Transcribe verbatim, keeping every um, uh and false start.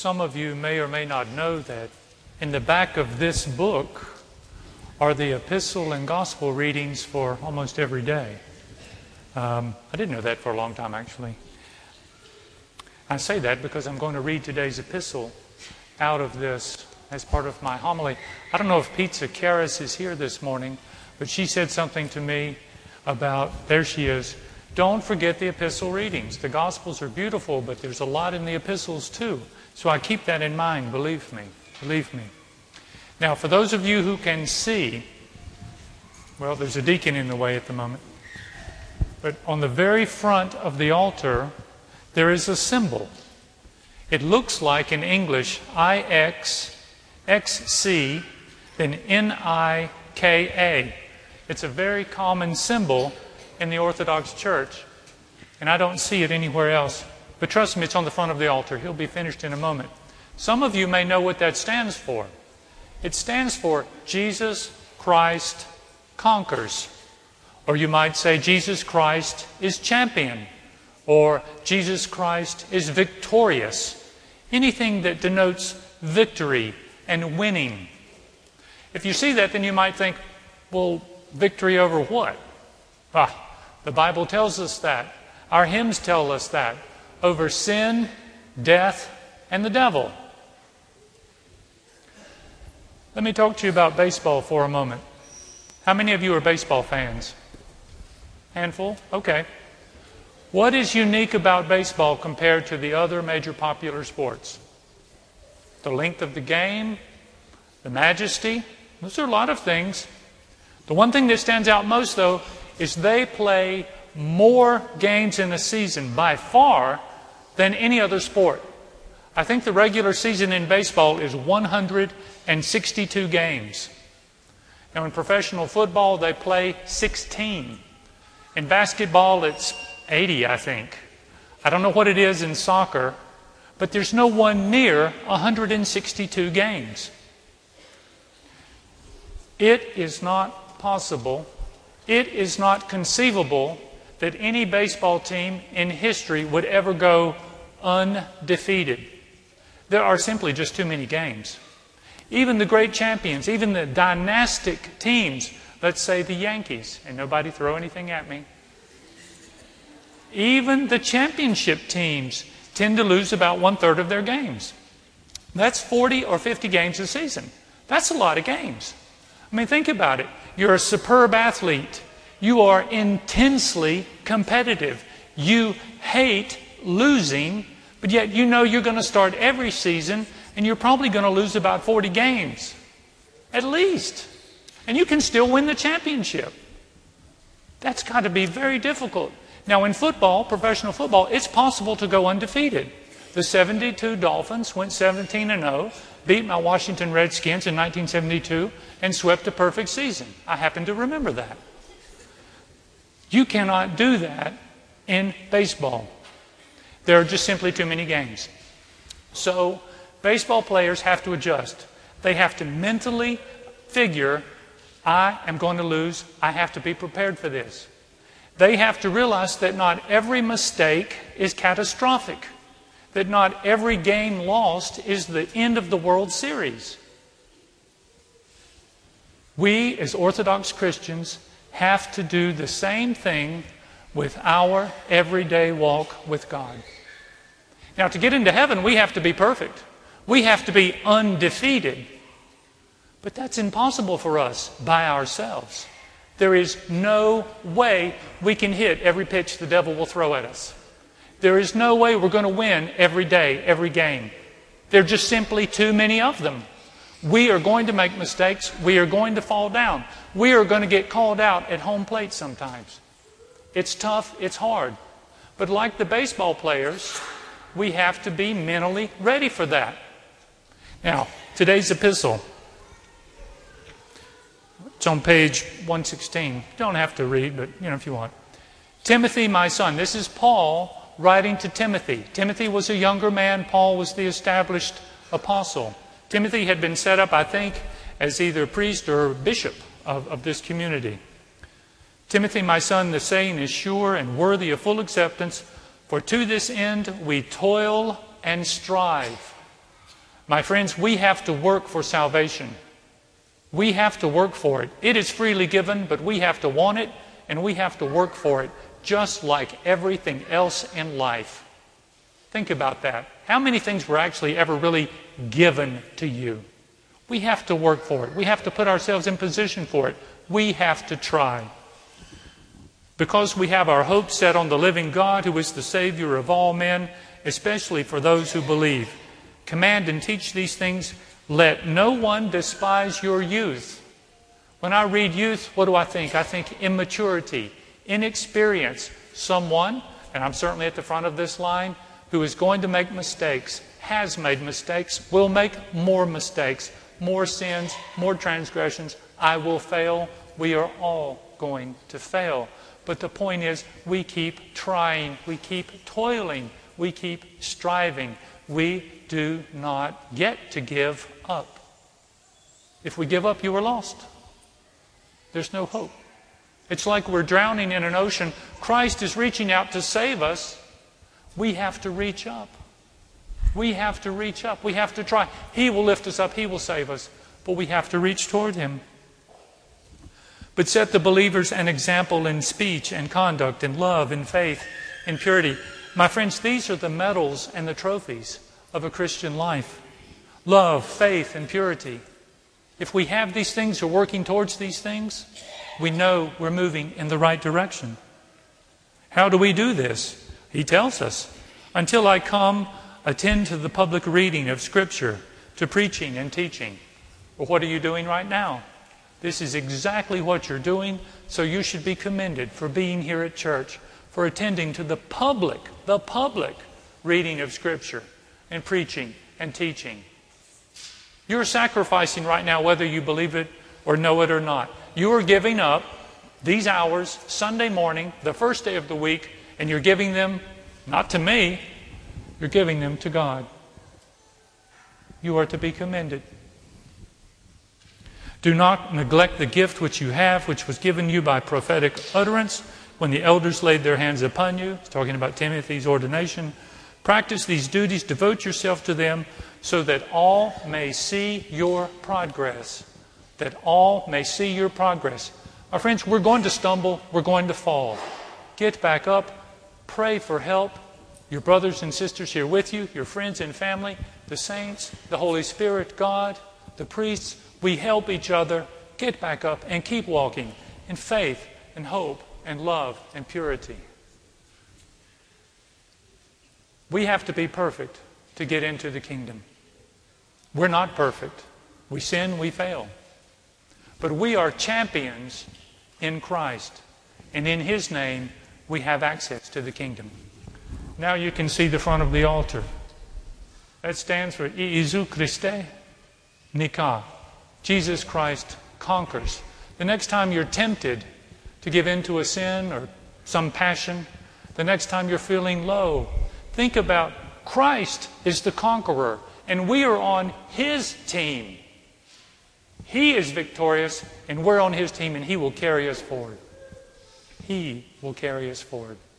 some of you may or may not know that in the back of this book are the epistle and gospel readings for almost every day. Um, I didn't know that for a long time, actually. I say that because I'm going to read today's epistle out of this as part of my homily. I don't know if Pizza Karis is here this morning, but she said something to me about, there she is, don't forget the epistle readings. The Gospels are beautiful, but there's a lot in the epistles too. So I keep that in mind, believe me, believe me. Now, for those of you who can see, well, there's a deacon in the way at the moment, but on the very front of the altar, there is a symbol. It looks like in English I X, X C, then N I K A. It's a very common symbol in the Orthodox Church, and I don't see it anywhere else. But trust me, it's on the front of the altar. He'll be finished in a moment. Some of you may know what that stands for. It stands for Jesus Christ conquers. Or you might say Jesus Christ is champion. Or Jesus Christ is victorious. Anything that denotes victory and winning. If you see that, then you might think, well, victory over what? Ah, the Bible tells us that. Our hymns tell us that. Over sin, death, and the devil. Let me talk to you about baseball for a moment. How many of you are baseball fans? Handful? Okay. What is unique about baseball compared to the other major popular sports? The length of the game, the majesty. Those are a lot of things. The one thing that stands out most, though, is they play more games in a season by far than any other sport. I think the regular season in baseball is one hundred sixty-two games. Now in professional football, they play sixteen. In basketball, it's eighty, I think. I don't know what it is in soccer, but there's no one near one hundred sixty-two games. It is not possible, it is not conceivable that any baseball team in history would ever go undefeated. There are simply just too many games. Even the great champions, even the dynastic teams, let's say the Yankees, and nobody throw anything at me. Even the championship teams tend to lose about one-third of their games. That's forty or fifty games a season. That's a lot of games. I mean, think about it. You're a superb athlete. You are intensely competitive. You hate losing, but yet you know you're going to start every season and you're probably going to lose about forty games. At least. And you can still win the championship. That's got to be very difficult. Now in football, professional football, it's possible to go undefeated. The seventy-two Dolphins went seventeen and oh, beat my Washington Redskins in nineteen seventy-two, and swept a perfect season. I happen to remember that. You cannot do that in baseball. There are just simply too many games. So baseball players have to adjust. They have to mentally figure, I am going to lose. I have to be prepared for this. They have to realize that not every mistake is catastrophic. That not every game lost is the end of the World Series. We, as Orthodox Christians, have to do the same thing with our everyday walk with God. Now, to get into heaven, we have to be perfect. We have to be undefeated. But that's impossible for us by ourselves. There is no way we can hit every pitch the devil will throw at us. There is no way we're going to win every day, every game. There are just simply too many of them. We are going to make mistakes. We are going to fall down. We are going to get called out at home plate sometimes. It's tough. It's hard. But like the baseball players, we have to be mentally ready for that. Now, today's epistle. It's on page one sixteen. You don't have to read, but you know if you want. Timothy, my son. This is Paul writing to Timothy. Timothy was a younger man. Paul was the established apostle. Timothy had been set up, I think, as either priest or bishop of, of this community. Timothy, my son, the saying is sure and worthy of full acceptance, for to this end we toil and strive. My friends, we have to work for salvation. We have to work for it. It is freely given, but we have to want it, and we have to work for it, just like everything else in life. Think about that. How many things were actually ever really given to you? We have to work for it. We have to put ourselves in position for it. We have to try. Because we have our hope set on the living God, who is the Savior of all men, especially for those who believe. Command and teach these things. Let no one despise your youth. When I read youth, what do I think? I think immaturity, inexperience. Someone, and I'm certainly at the front of this line, who is going to make mistakes, has made mistakes, will make more mistakes, more sins, more transgressions. I will fail. We are all going to fail. But the point is, we keep trying, we keep toiling, we keep striving. We do not get to give up. If we give up, you are lost. There's no hope. It's like we're drowning in an ocean. Christ is reaching out to save us. We have to reach up. We have to reach up. We have to try. He will lift us up. He will save us. But we have to reach toward Him. But set the believers an example in speech and conduct, in love, in faith, in purity. My friends, these are the medals and the trophies of a Christian life. Love, faith, and purity. If we have these things or working towards these things, we know we're moving in the right direction. How do we do this? He tells us, until I come, attend to the public reading of Scripture, to preaching and teaching. Well, what are you doing right now? This is exactly what you're doing, so you should be commended for being here at church, for attending to the public, the public reading of Scripture and preaching and teaching. You're sacrificing right now, whether you believe it or know it or not. You are giving up these hours, Sunday morning, the first day of the week, and you're giving them, not to me, you're giving them to God. You are to be commended. Do not neglect the gift which you have, which was given you by prophetic utterance when the elders laid their hands upon you. He's talking about Timothy's ordination. Practice these duties, devote yourself to them, so that all may see your progress. That all may see your progress. Our friends, we're going to stumble, we're going to fall. Get back up, pray for help. Your brothers and sisters here with you, your friends and family, the saints, the Holy Spirit, God, the priests. We help each other get back up and keep walking in faith and hope and love and purity. We have to be perfect to get into the kingdom. We're not perfect. We sin, we fail. But we are champions in Christ. And in His name, we have access to the kingdom. Now you can see the front of the altar. That stands for Iisu Christe Nika. Jesus Christ conquers. The next time you're tempted to give in to a sin or some passion, the next time you're feeling low, think about Christ is the conqueror, and we are on His team. He is victorious, and we're on His team, and He will carry us forward. He will carry us forward.